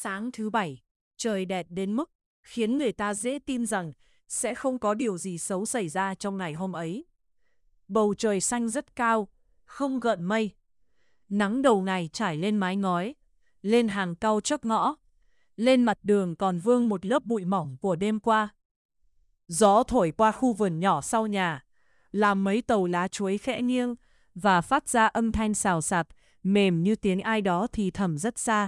Sáng thứ Bảy, trời đẹp đến mức khiến người ta dễ tin rằng sẽ không có điều gì xấu xảy ra trong ngày hôm ấy. Bầu trời xanh rất cao, không gợn mây. Nắng đầu ngày trải lên mái ngói, lên hàng cau chóp ngõ, lên mặt đường còn vương một lớp bụi mỏng của đêm qua. Gió thổi qua khu vườn nhỏ sau nhà, làm mấy tàu lá chuối khẽ nghiêng và phát ra âm thanh xào xạc, mềm như tiếng ai đó thì thầm rất xa.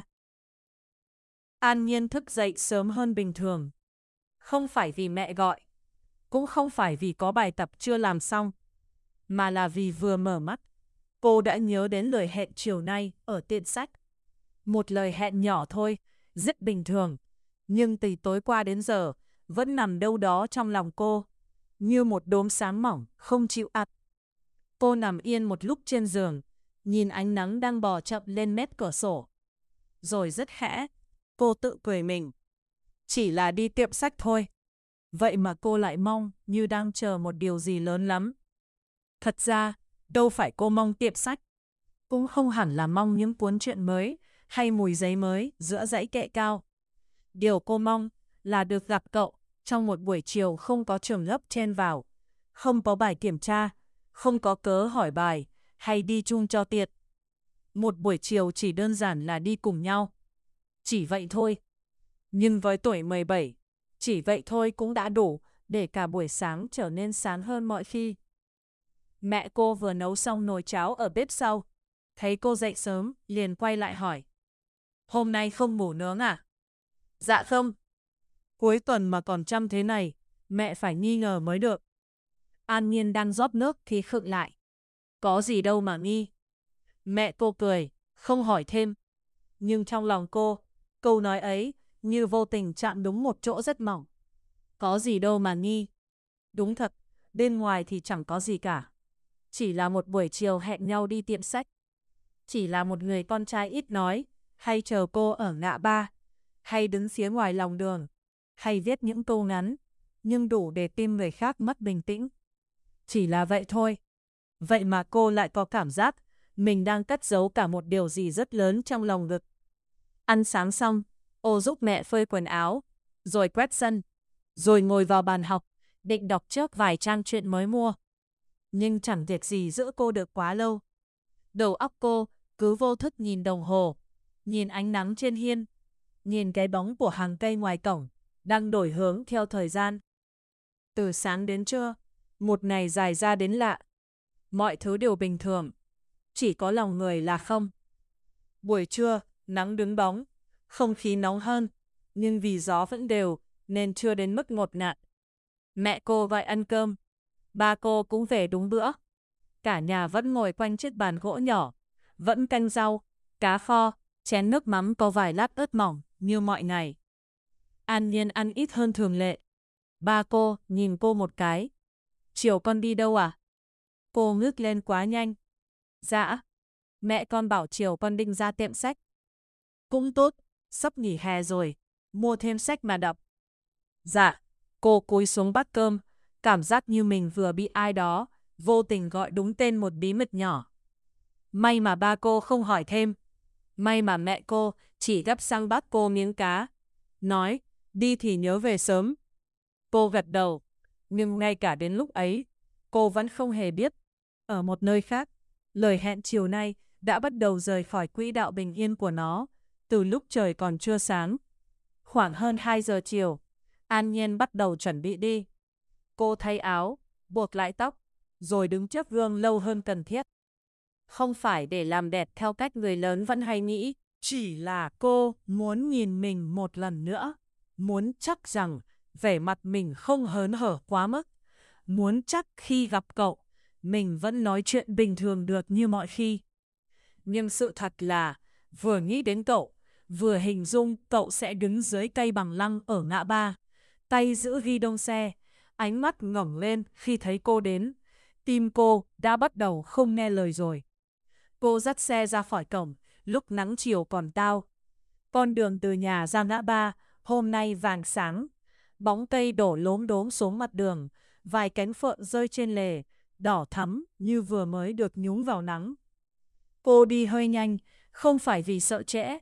An Nhiên thức dậy sớm hơn bình thường. Không phải vì mẹ gọi, cũng không phải vì có bài tập chưa làm xong, mà là vì vừa mở mắt, cô đã nhớ đến lời hẹn chiều nay ở tiệm sách. Một lời hẹn nhỏ thôi, rất bình thường, nhưng từ tối qua đến giờ vẫn nằm đâu đó trong lòng cô, như một đốm sáng mỏng, không chịu ặt. Cô nằm yên một lúc trên giường, nhìn ánh nắng đang bò chậm lên mép cửa sổ. Rồi rất khẽ, cô tự cười mình. Chỉ là đi tiệm sách thôi. Vậy mà cô lại mong như đang chờ một điều gì lớn lắm. Thật ra, đâu phải cô mong tiệm sách. Cũng không hẳn là mong những cuốn truyện mới hay mùi giấy mới giữa dãy kệ cao. Điều cô mong là được gặp cậu trong một buổi chiều không có trường lớp chen vào, không có bài kiểm tra, không có cớ hỏi bài hay đi chung cho tiện. Một buổi chiều chỉ đơn giản là đi cùng nhau. Chỉ vậy thôi. Nhưng với tuổi 17, chỉ vậy thôi cũng đã đủ để cả buổi sáng trở nên sáng hơn mọi khi. Mẹ cô vừa nấu xong nồi cháo ở bếp sau. Thấy cô dậy sớm, liền quay lại hỏi. Hôm nay không ngủ nướng à? Dạ không. Cuối tuần mà còn chăm thế này, mẹ phải nghi ngờ mới được. An Nhiên đang rót nước thì khựng lại. Có gì đâu mà nghi. Mẹ cô cười, không hỏi thêm. Nhưng trong lòng cô, câu nói ấy như vô tình chạm đúng một chỗ rất mỏng. Có gì đâu mà nghi. Đúng thật, bên ngoài thì chẳng có gì cả. Chỉ là một buổi chiều hẹn nhau đi tiệm sách. Chỉ là một người con trai ít nói, hay chờ cô ở ngã ba, hay đứng phía ngoài lòng đường, hay viết những câu ngắn, nhưng đủ để tim người khác mất bình tĩnh. Chỉ là vậy thôi. Vậy mà cô lại có cảm giác mình đang cất giấu cả một điều gì rất lớn trong lòng ngực. Ăn sáng xong, cô giúp mẹ phơi quần áo, rồi quét sân, rồi ngồi vào bàn học, định đọc trước vài trang truyện mới mua. Nhưng chẳng việc gì giữ cô được quá lâu. Đầu óc cô cứ vô thức nhìn đồng hồ, nhìn ánh nắng trên hiên, nhìn cái bóng của hàng cây ngoài cổng, đang đổi hướng theo thời gian. Từ sáng đến trưa, một ngày dài ra đến lạ. Mọi thứ đều bình thường, chỉ có lòng người là không. Buổi trưa, nắng đứng bóng, không khí nóng hơn, nhưng vì gió vẫn đều nên chưa đến mức ngột ngạt. Mẹ cô gọi ăn cơm, ba cô cũng về đúng bữa. Cả nhà vẫn ngồi quanh chiếc bàn gỗ nhỏ, vẫn canh rau, cá kho, chén nước mắm có vài lát ớt mỏng như mọi ngày. An Nhiên ăn ít hơn thường lệ. Ba cô nhìn cô một cái. Chiều con đi đâu à? Cô ngước lên quá nhanh. Dạ, mẹ con bảo chiều con định ra tiệm sách. Cũng tốt, sắp nghỉ hè rồi, mua thêm sách mà đọc. Dạ, cô cúi xuống bát cơm, cảm giác như mình vừa bị ai đó vô tình gọi đúng tên một bí mật nhỏ. May mà ba cô không hỏi thêm. May mà mẹ cô chỉ gắp sang bát cô miếng cá. Nói, đi thì nhớ về sớm. Cô gật đầu, nhưng ngay cả đến lúc ấy, cô vẫn không hề biết. Ở một nơi khác, lời hẹn chiều nay đã bắt đầu rời khỏi quỹ đạo bình yên của nó, từ lúc trời còn chưa sáng. Khoảng hơn 2 giờ chiều, An Nhiên bắt đầu chuẩn bị đi. Cô thay áo, buộc lại tóc, rồi đứng trước gương lâu hơn cần thiết. Không phải để làm đẹp theo cách người lớn vẫn hay nghĩ, chỉ là cô muốn nhìn mình một lần nữa, muốn chắc rằng vẻ mặt mình không hớn hở quá mức, muốn chắc khi gặp cậu, mình vẫn nói chuyện bình thường được như mọi khi. Nhưng sự thật là, vừa nghĩ đến cậu, vừa hình dung cậu sẽ đứng dưới cây bằng lăng ở ngã ba, tay giữ ghi đông xe, ánh mắt ngẩng lên khi thấy cô đến, tim cô đã bắt đầu không nghe lời rồi. Cô dắt xe ra khỏi cổng, lúc nắng chiều còn tao. Con đường từ nhà ra ngã ba, hôm nay vàng sáng. Bóng cây đổ lốm đốm xuống mặt đường, vài cánh phượng rơi trên lề, đỏ thắm như vừa mới được nhúng vào nắng. Cô đi hơi nhanh, không phải vì sợ trễ,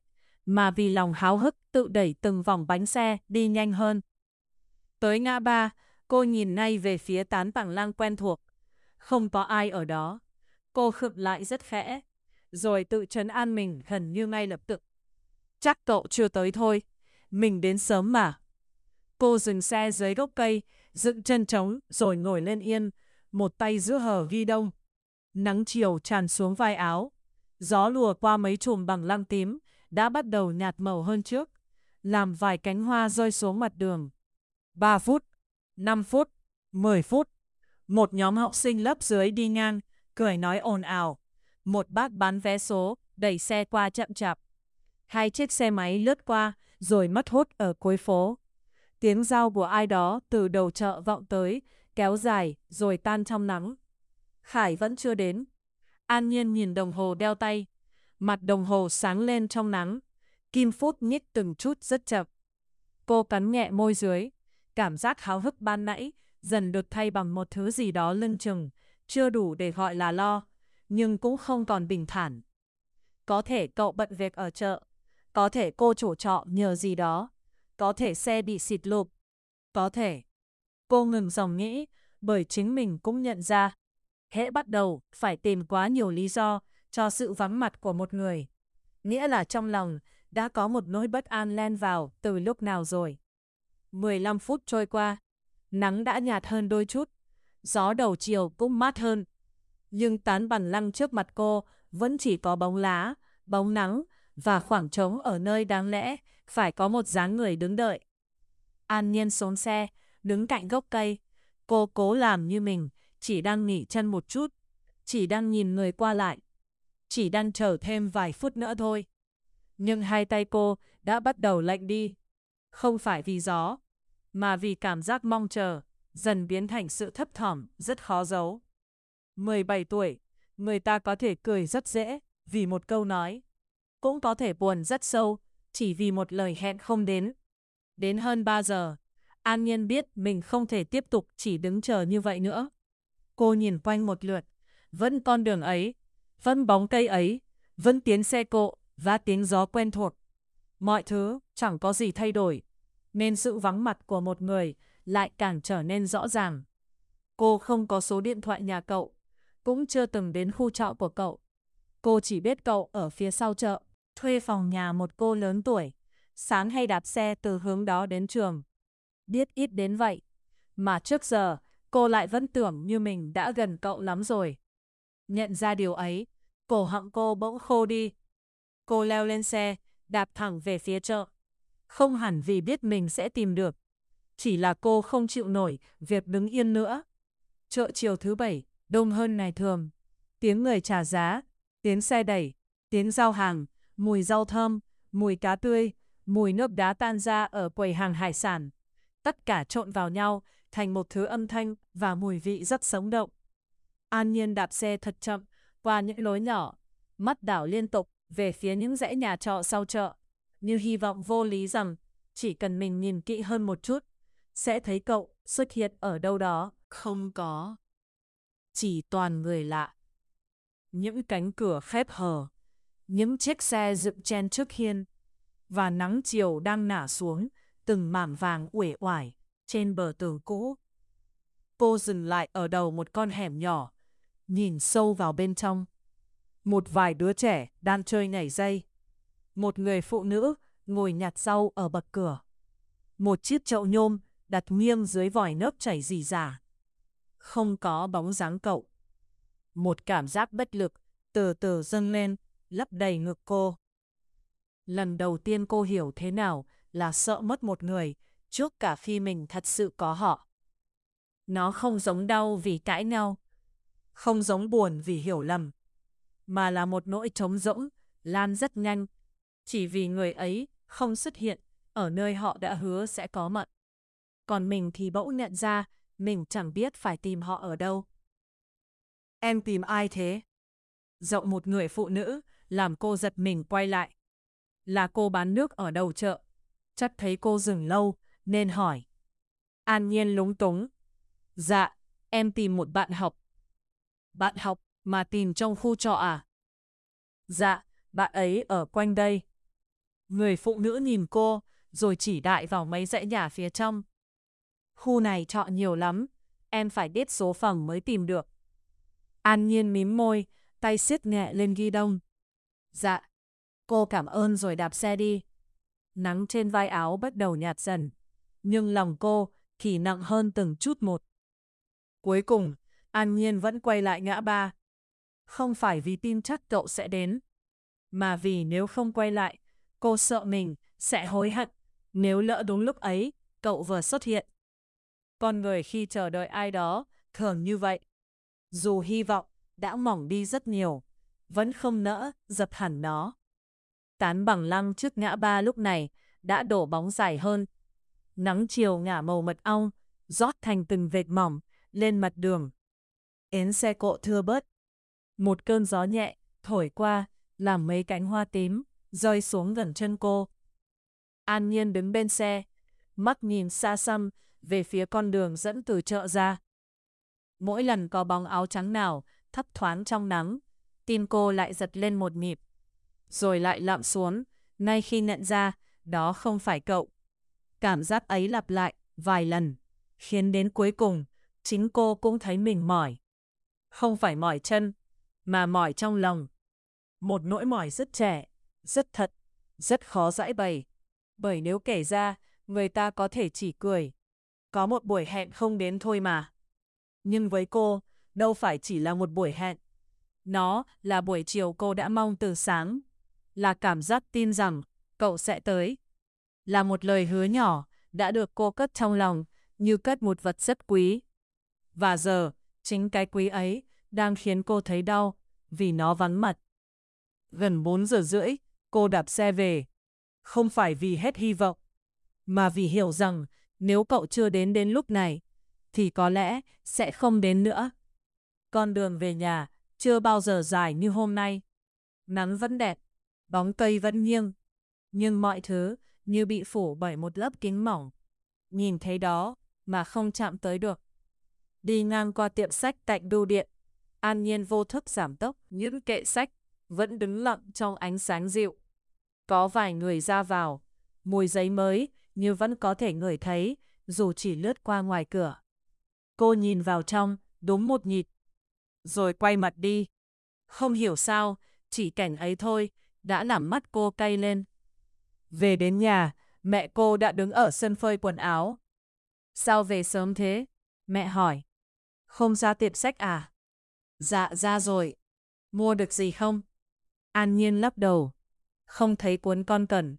mà vì lòng háo hức tự đẩy từng vòng bánh xe đi nhanh hơn. Tới ngã ba, cô nhìn ngay về phía tán bằng lăng quen thuộc. Không có ai ở đó. Cô khựng lại rất khẽ, rồi tự trấn an mình gần như ngay lập tức. Chắc cậu chưa tới thôi, mình đến sớm mà. Cô dừng xe dưới gốc cây, dựng chân trống rồi ngồi lên yên, một tay giữ hở ghi đông. Nắng chiều tràn xuống vai áo. Gió lùa qua mấy chùm bằng lăng tím, đã bắt đầu nhạt màu hơn trước, làm vài cánh hoa rơi xuống mặt đường. 3 phút, 5 phút, 10 phút. Một nhóm học sinh lớp dưới đi ngang, cười nói ồn ào. Một bác bán vé số, đẩy xe qua chậm chạp. 2 chiếc xe máy lướt qua, rồi mất hút ở cuối phố. Tiếng rao của ai đó từ đầu chợ vọng tới, kéo dài, rồi tan trong nắng. Khải vẫn chưa đến. An Nhiên nhìn đồng hồ đeo tay. Mặt đồng hồ sáng lên trong nắng. Kim phút nhích từng chút rất chậm. Cô cắn nhẹ môi dưới. Cảm giác háo hức ban nãy dần được thay bằng một thứ gì đó lưng chừng, chưa đủ để gọi là lo, nhưng cũng không còn bình thản. Có thể cậu bận việc ở chợ, có thể cô chủ trọ nhờ gì đó, có thể xe bị xịt lụp, có thể. Cô ngừng dòng nghĩ, bởi chính mình cũng nhận ra, hễ bắt đầu phải tìm quá nhiều lý do cho sự vắng mặt của một người. Nghĩa là trong lòng đã có một nỗi bất an len vào từ lúc nào rồi. 15 phút trôi qua, nắng đã nhạt hơn đôi chút, gió đầu chiều cũng mát hơn. Nhưng tán bằng lăng trước mặt cô vẫn chỉ có bóng lá, bóng nắng và khoảng trống ở nơi đáng lẽ phải có một dáng người đứng đợi. An Nhiên xuống xe, đứng cạnh gốc cây. Cô cố làm như mình chỉ đang nghỉ chân một chút, chỉ đang nhìn người qua lại, chỉ đang chờ thêm vài phút nữa thôi. Nhưng hai tay cô đã bắt đầu lạnh đi. Không phải vì gió, mà vì cảm giác mong chờ dần biến thành sự thấp thỏm rất khó giấu. 17 tuổi, người ta có thể cười rất dễ vì một câu nói, cũng có thể buồn rất sâu chỉ vì một lời hẹn không đến. Đến hơn 3 giờ, An Nhiên biết mình không thể tiếp tục chỉ đứng chờ như vậy nữa. Cô nhìn quanh một lượt, vẫn con đường ấy, vẫn bóng cây ấy, vẫn tiếng xe cộ và tiếng gió quen thuộc. Mọi thứ chẳng có gì thay đổi, nên sự vắng mặt của một người lại càng trở nên rõ ràng. Cô không có số điện thoại nhà cậu, cũng chưa từng đến khu trọ của cậu. Cô chỉ biết cậu ở phía sau chợ, thuê phòng nhà một cô lớn tuổi, sáng hay đạp xe từ hướng đó đến trường. Biết ít đến vậy, mà trước giờ cô lại vẫn tưởng như mình đã gần cậu lắm rồi. Nhận ra điều ấy, cổ họng cô bỗng khô đi. Cô leo lên xe, đạp thẳng về phía chợ. Không hẳn vì biết mình sẽ tìm được, chỉ là cô không chịu nổi việc đứng yên nữa. Chợ chiều thứ Bảy đông hơn ngày thường. Tiếng người trả giá, tiếng xe đẩy, tiếng giao hàng, mùi rau thơm, mùi cá tươi, mùi nước đá tan ra ở quầy hàng hải sản. Tất cả trộn vào nhau thành một thứ âm thanh và mùi vị rất sống động. An Nhiên đạp xe thật chậm qua những lối nhỏ, mắt đảo liên tục về phía những dãy nhà trọ sau chợ, như hy vọng vô lý rằng chỉ cần mình nhìn kỹ hơn một chút, sẽ thấy cậu xuất hiện ở đâu đó. Không có. Chỉ toàn người lạ. Những cánh cửa khép hờ, những chiếc xe dựng chen trước hiên, và nắng chiều đang nả xuống từng mảng vàng uể oải trên bờ tường cũ. Cô dừng lại ở đầu một con hẻm nhỏ, nhìn sâu vào bên trong. Một vài đứa trẻ đang chơi nhảy dây. Một người phụ nữ ngồi nhặt rau ở bậc cửa. Một chiếc chậu nhôm đặt nghiêng dưới vòi nước chảy rỉ rả. Không có bóng dáng cậu. Một cảm giác bất lực từ từ dâng lên, lấp đầy ngực cô. Lần đầu tiên cô hiểu thế nào là sợ mất một người trước cả khi mình thật sự có họ. Nó không giống đau vì cãi nhau, không giống buồn vì hiểu lầm, mà là một nỗi trống rỗng lan rất nhanh chỉ vì người ấy không xuất hiện ở nơi họ đã hứa sẽ có mặt. Còn mình thì bỗng nhận ra mình chẳng biết phải tìm họ ở đâu. Em tìm ai thế? Giọng một người phụ nữ làm cô giật mình quay lại. Là cô bán nước ở đầu chợ. Chắc thấy cô dừng lâu nên hỏi. An Nhiên lúng túng. Dạ, em tìm một bạn học. Bạn học mà tìm trong khu trọ à? Dạ, bạn ấy ở quanh đây. Người phụ nữ nhìn cô, rồi chỉ đại vào mấy dãy nhà phía trong. Khu này trọ nhiều lắm, em phải biết số phòng mới tìm được. An Nhiên mím môi, tay siết nhẹ lên ghi đông. Dạ. Cô cảm ơn rồi đạp xe đi. Nắng trên vai áo bắt đầu nhạt dần, nhưng lòng cô thì nặng hơn từng chút một. Cuối cùng, An Nhiên vẫn quay lại ngã ba. Không phải vì tin chắc cậu sẽ đến, mà vì nếu không quay lại, cô sợ mình sẽ hối hận nếu lỡ đúng lúc ấy cậu vừa xuất hiện. Con người khi chờ đợi ai đó thường như vậy. Dù hy vọng đã mỏng đi rất nhiều, vẫn không nỡ dập hẳn nó. Tán bằng lăng trước ngã ba lúc này đã đổ bóng dài hơn. Nắng chiều ngả màu mật ong, rót thành từng vệt mỏng lên mặt đường. Bến xe cộ thưa bớt. Một cơn gió nhẹ thổi qua, làm mấy cánh hoa tím rơi xuống gần chân cô. An Nhiên đứng bên xe, mắt nhìn xa xăm về phía con đường dẫn từ chợ ra. Mỗi lần có bóng áo trắng nào thấp thoáng trong nắng, tim cô lại giật lên một nhịp, rồi lại lặn xuống, ngay khi nhận ra đó không phải cậu. Cảm giác ấy lặp lại vài lần, khiến đến cuối cùng chính cô cũng thấy mình mỏi. Không phải mỏi chân, mà mỏi trong lòng. Một nỗi mỏi rất trẻ, rất thật, rất khó giãi bày. Bởi nếu kể ra, người ta có thể chỉ cười. Có một buổi hẹn không đến thôi mà. Nhưng với cô, đâu phải chỉ là một buổi hẹn. Nó là buổi chiều cô đã mong từ sáng. Là cảm giác tin rằng cậu sẽ tới. Là một lời hứa nhỏ đã được cô cất trong lòng như cất một vật rất quý. Và giờ, chính cái quý ấy đang khiến cô thấy đau vì nó vắng mặt. Gần 4 giờ rưỡi, cô đạp xe về. Không phải vì hết hy vọng, mà vì hiểu rằng nếu cậu chưa đến lúc này, thì có lẽ sẽ không đến nữa. Con đường về nhà chưa bao giờ dài như hôm nay. Nắng vẫn đẹp, bóng cây vẫn nghiêng, nhưng mọi thứ như bị phủ bởi một lớp kính mỏng. Nhìn thấy đó mà không chạm tới được. Đi ngang qua tiệm sách cạnh bưu điện, An Nhiên vô thức giảm tốc, những kệ sách vẫn đứng lặng trong ánh sáng dịu. Có vài người ra vào, mùi giấy mới như vẫn có thể ngửi thấy dù chỉ lướt qua ngoài cửa. Cô nhìn vào trong đúng một nhịp, rồi quay mặt đi. Không hiểu sao, chỉ cảnh ấy thôi đã làm mắt cô cay lên. Về đến nhà, mẹ cô đã đứng ở sân phơi quần áo. Sao về sớm thế? Mẹ hỏi. Không ra tiệm sách à? Dạ ra rồi. Mua được gì không? An Nhiên lắc đầu. Không thấy cuốn con cần.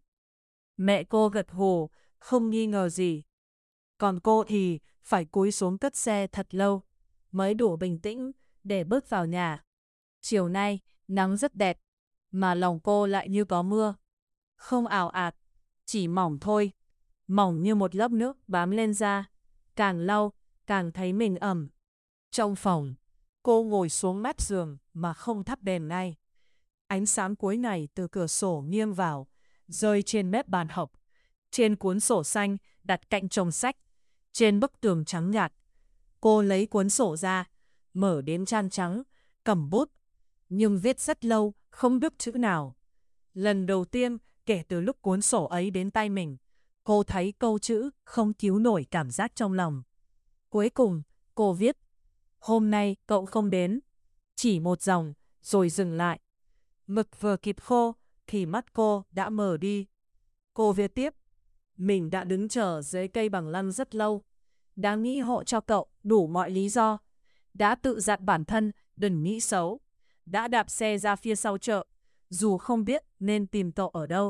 Mẹ cô gật gù, không nghi ngờ gì. Còn cô thì phải cúi xuống cất xe thật lâu, mới đủ bình tĩnh để bước vào nhà. Chiều nay, nắng rất đẹp, mà lòng cô lại như có mưa. Không ào ạt, chỉ mỏng thôi. Mỏng như một lớp nước bám lên da. Càng lau, càng thấy mình ẩm. Trong phòng, cô ngồi xuống mép giường mà không thắp đèn ngay. Ánh sáng cuối ngày từ cửa sổ nghiêng vào, rơi trên mép bàn học, trên cuốn sổ xanh đặt cạnh chồng sách, trên bức tường trắng nhạt. Cô lấy cuốn sổ ra, mở đến trang trắng, cầm bút, nhưng viết rất lâu, không biết chữ nào. Lần đầu tiên kể từ lúc cuốn sổ ấy đến tay mình, cô thấy câu chữ không cứu nổi cảm giác trong lòng. Cuối cùng, cô viết, hôm nay cậu không đến. Chỉ một dòng, rồi dừng lại. Mực vừa kịp khô, thì mắt cô đã mờ đi. Cô viết tiếp, mình đã đứng chờ dưới cây bằng lăng rất lâu. Đã nghĩ hộ cho cậu đủ mọi lý do. Đã tự dặn bản thân đừng nghĩ xấu. Đã đạp xe ra phía sau chợ, dù không biết nên tìm cậu ở đâu.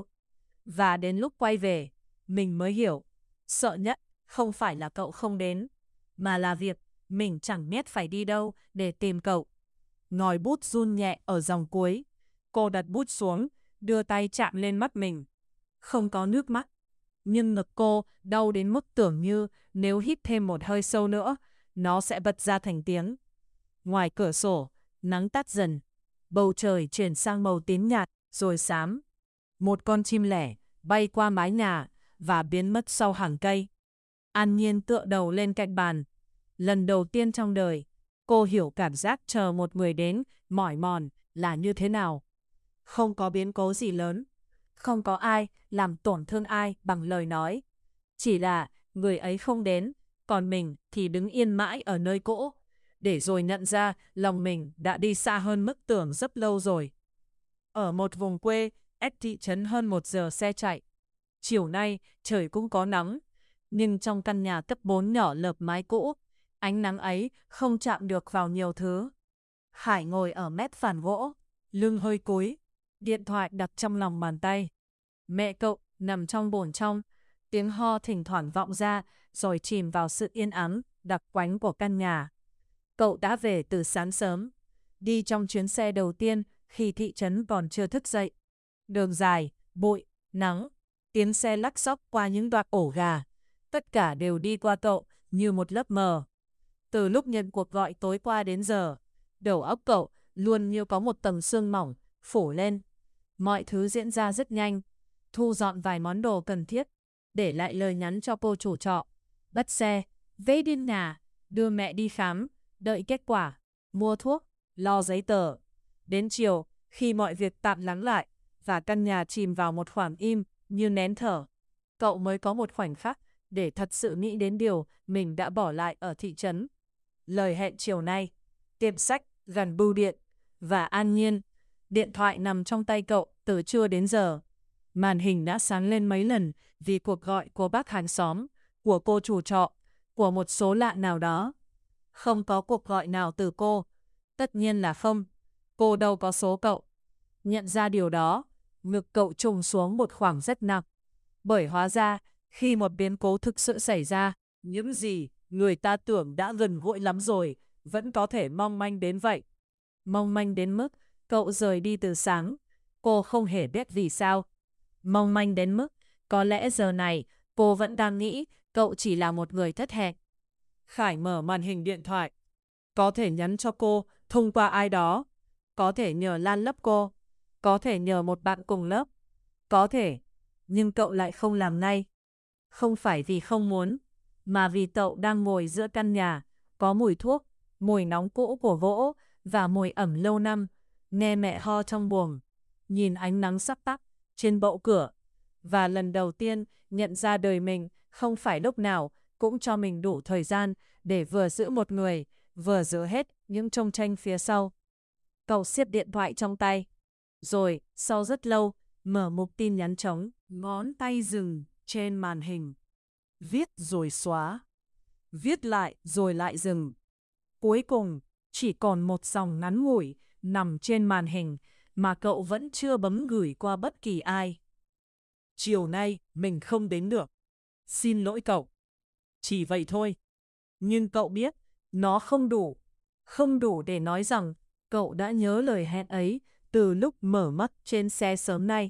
Và đến lúc quay về, mình mới hiểu, sợ nhất không phải là cậu không đến, mà là việc mình chẳng biết phải đi đâu để tìm cậu. Ngòi bút run nhẹ ở dòng cuối. Cô đặt bút xuống, đưa tay chạm lên mắt mình. Không có nước mắt, nhưng ngực cô đau đến mức tưởng như nếu hít thêm một hơi sâu nữa, nó sẽ bật ra thành tiếng. Ngoài cửa sổ, nắng tắt dần, bầu trời chuyển sang màu tím nhạt rồi xám. Một con chim lẻ bay qua mái nhà và biến mất sau hàng cây. An Nhiên tựa đầu lên cạnh bàn. Lần đầu tiên trong đời, cô hiểu cảm giác chờ một người đến mỏi mòn là như thế nào. Không có biến cố gì lớn, Không có ai làm tổn thương ai bằng lời nói. Chỉ là người ấy không đến, còn mình thì đứng yên mãi ở nơi cũ, để rồi nhận ra lòng mình đã đi xa hơn mức tưởng rất lâu rồi. Ở một vùng quê, cách thị trấn hơn 1 giờ xe chạy. Chiều nay trời cũng có nắng, nhưng trong căn nhà cấp 4 nhỏ lợp mái cũ, ánh nắng ấy không chạm được vào nhiều thứ. Hải ngồi ở mép phản gỗ, lưng hơi cúi, điện thoại đặt trong lòng bàn tay. Mẹ cậu nằm trong bồn trong, tiếng ho thỉnh thoảng vọng ra rồi chìm vào sự yên ắng, đặc quánh của căn nhà. Cậu đã về từ sáng sớm, đi trong chuyến xe đầu tiên khi thị trấn còn chưa thức dậy. Đường dài, bụi, nắng, tiếng xe lắc xóc qua những đoạn ổ gà. Tất cả đều đi qua cậu như một lớp mờ. Từ lúc nhận cuộc gọi tối qua đến giờ, đầu óc cậu luôn như có một tầng sương mỏng phủ lên. Mọi thứ diễn ra rất nhanh. Thu dọn vài món đồ cần thiết, để lại lời nhắn cho cô chủ trọ. Bắt xe, về đến nhà, đưa mẹ đi khám, đợi kết quả, mua thuốc, lo giấy tờ. Đến chiều, khi mọi việc tạm lắng lại và căn nhà chìm vào một khoảng im như nén thở, cậu mới có một khoảnh khắc để thật sự nghĩ đến điều mình đã bỏ lại ở thị trấn. Lời hẹn chiều nay, tiệm sách gần bưu điện và an nhiên. Điện thoại nằm trong tay cậu từ trưa đến giờ. Màn hình đã sáng lên mấy lần vì cuộc gọi của bác hàng xóm, của cô chủ trọ, của một số lạ nào đó. Không có cuộc gọi nào từ cô. Tất nhiên là không. Cô đâu có số cậu. Nhận ra điều đó, ngực cậu trùng xuống một khoảng rất nặng. Bởi hóa ra, khi một biến cố thực sự xảy ra, những gì người ta tưởng đã gần gũi lắm rồi, vẫn có thể mong manh đến vậy. Mong manh đến mức cậu rời đi từ sáng. Cô không hề biết vì sao. Mong manh đến mức có lẽ giờ này cô vẫn đang nghĩ cậu chỉ là một người thất hẹn. Khải mở màn hình điện thoại. Có thể nhắn cho cô thông qua ai đó. Có thể nhờ Lan lớp cô. Có thể nhờ một bạn cùng lớp. Có thể, nhưng cậu lại không làm ngay. Không phải vì không muốn, mà vì cậu đang ngồi giữa căn nhà, có mùi thuốc, mùi nóng cũ của gỗ và mùi ẩm lâu năm, nghe mẹ ho trong buồng, nhìn ánh nắng sắp tắt trên bậu cửa, và lần đầu tiên nhận ra đời mình không phải lúc nào cũng cho mình đủ thời gian để vừa giữ một người, vừa giữ hết những trông tranh phía sau. Cậu siết điện thoại trong tay, rồi sau rất lâu mở mục tin nhắn trống, ngón tay dừng trên màn hình. Viết rồi xóa, viết lại rồi lại dừng. Cuối cùng chỉ còn một dòng ngắn ngủi nằm trên màn hình mà cậu vẫn chưa bấm gửi qua bất kỳ ai. Chiều nay mình không đến được. Xin lỗi cậu. Chỉ vậy thôi. Nhưng cậu biết, nó không đủ. Không đủ để nói rằng cậu đã nhớ lời hẹn ấy từ lúc mở mắt trên xe sớm nay.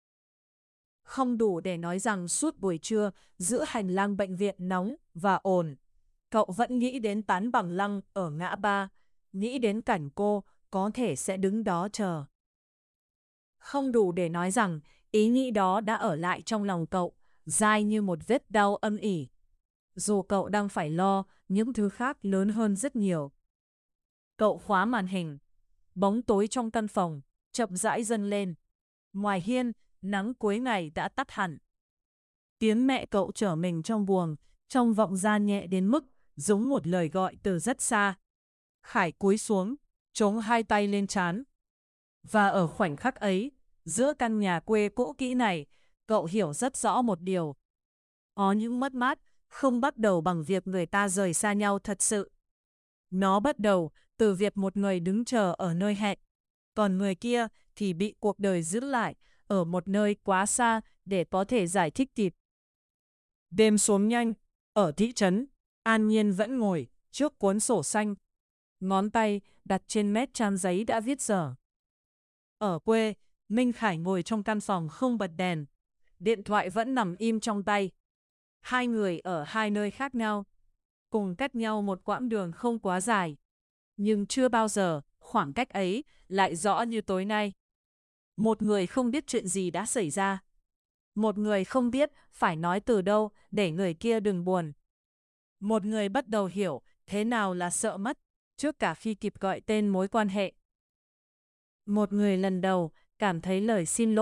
Không đủ để nói rằng suốt buổi trưa giữa hành lang bệnh viện nóng và ồn, cậu vẫn nghĩ đến tán bằng lăng ở ngã ba, nghĩ đến cảnh cô có thể sẽ đứng đó chờ. Không đủ để nói rằng ý nghĩ đó đã ở lại trong lòng cậu, dai như một vết đau âm ỉ. Dù cậu đang phải lo những thứ khác lớn hơn rất nhiều. Cậu khóa màn hình. Bóng tối trong căn phòng chậm rãi dâng lên. Ngoài hiên, nắng cuối ngày đã tắt hẳn. Tiếng mẹ cậu trở mình trong buồng, trong vọng ra nhẹ đến mức giống một lời gọi từ rất xa. Khải cúi xuống, chống hai tay lên trán. Và ở khoảnh khắc ấy, giữa căn nhà quê cũ kỹ này, cậu hiểu rất rõ một điều. Có những mất mát không bắt đầu bằng việc người ta rời xa nhau thật sự. Nó bắt đầu từ việc một người đứng chờ ở nơi hẹn, còn người kia thì bị cuộc đời giữ lại ở một nơi quá xa để có thể giải thích kịp. Đêm xuống nhanh, ở thị trấn, An Nhiên vẫn ngồi trước cuốn sổ xanh. Ngón tay đặt trên mét trang giấy đã viết dở. Ở quê, Minh Khải ngồi trong căn phòng không bật đèn. Điện thoại vẫn nằm im trong tay. Hai người ở hai nơi khác nhau, cùng cách nhau một quãng đường không quá dài. Nhưng chưa bao giờ khoảng cách ấy lại rõ như tối nay. Một người không biết chuyện gì đã xảy ra. Một người không biết phải nói từ đâu để người kia đừng buồn. Một người bắt đầu hiểu thế nào là sợ mất trước cả khi kịp gọi tên mối quan hệ. Một người lần đầu cảm thấy lời xin lỗi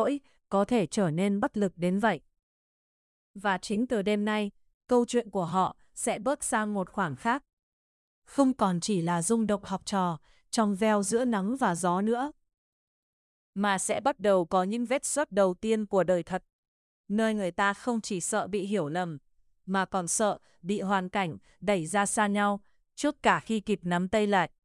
có thể trở nên bất lực đến vậy. Và chính từ đêm nay, câu chuyện của họ sẽ bước sang một khoảng khác. Không còn chỉ là rung động học trò trong veo giữa nắng và gió nữa, mà sẽ bắt đầu có những vết xước đầu tiên của đời thật, nơi người ta không chỉ sợ bị hiểu lầm, mà còn sợ bị hoàn cảnh đẩy ra xa nhau trước cả khi kịp nắm tay lại.